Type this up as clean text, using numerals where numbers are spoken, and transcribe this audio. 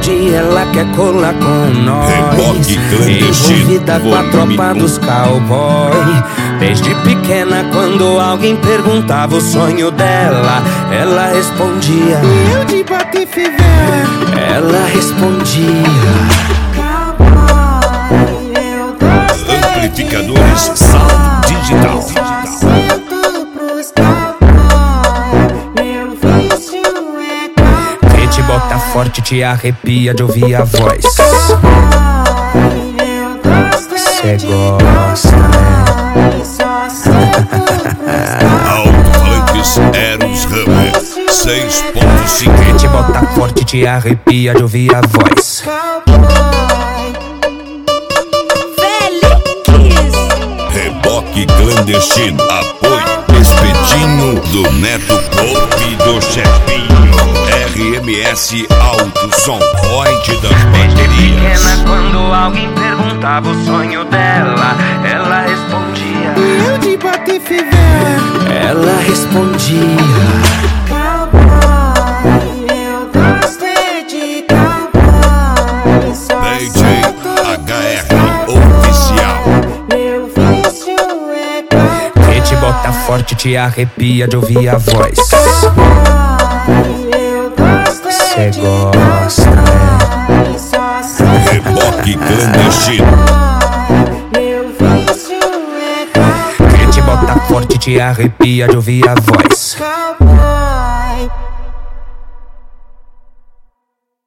dia ela quer colar com nós, envolvida com a tropa dos cowboy. Desde pequena, quando alguém perguntava o sonho dela, ela respondia: eu de Patife velho. Ela respondia: Amplificadores Sound Digital. Quem te bota forte te arrepia de ouvir a voz. Cê gosta, né? Alto-falantes Eros Hammer 6.5. Quem te bota forte te arrepia de ouvir a voz. Reboque clandestino. Apoio Espetinho do Neto Coupe do Chefinho. RMS Alto Som Point das baterias. Pequena, quando alguém perguntava o sonho dela, ela respondia: eu de Patife velho. Ela respondia: DJ HR Oficial. quem te bota forte te arrepia de ouvir a voz. Cê gosta, né? Reboque clandestino. Quem te bota forte te arrepia de ouvir a voz.